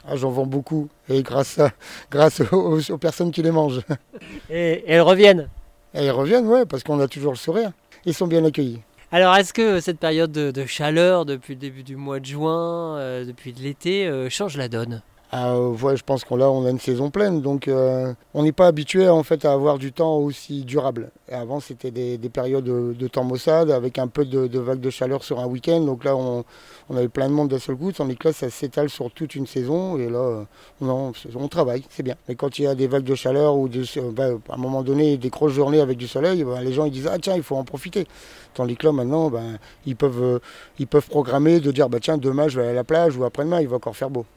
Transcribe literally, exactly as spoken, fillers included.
Ah, j'en vends beaucoup, et grâce, à, grâce aux, aux personnes qui les mangent. Et, et elles reviennent. Et ils reviennent, ouais, parce qu'on a toujours le sourire. Ils sont bien accueillis. Alors, est-ce que cette période de, de chaleur depuis le début du mois de juin, euh, depuis l'été, euh, change la donne? Ah, euh, ouais, je pense qu'on là, on a une saison pleine, donc euh, on n'est pas habitué en fait à avoir du temps aussi durable. Et avant, c'était des, des périodes de, de temps maussade avec un peu de, de vagues de chaleur sur un week-end. Donc là, on, on avait plein de monde d'un seul coup, tandis que là, ça s'étale sur toute une saison. Et là, euh, on, on travaille, c'est bien. Mais quand il y a des vagues de chaleur ou des, bah, à un moment donné des grosses journées avec du soleil, bah, les gens ils disent ah tiens, il faut en profiter. Tandis que là, maintenant, bah, ils peuvent, euh, ils peuvent programmer de dire bah tiens, demain je vais aller à la plage ou après-demain, il va encore faire beau.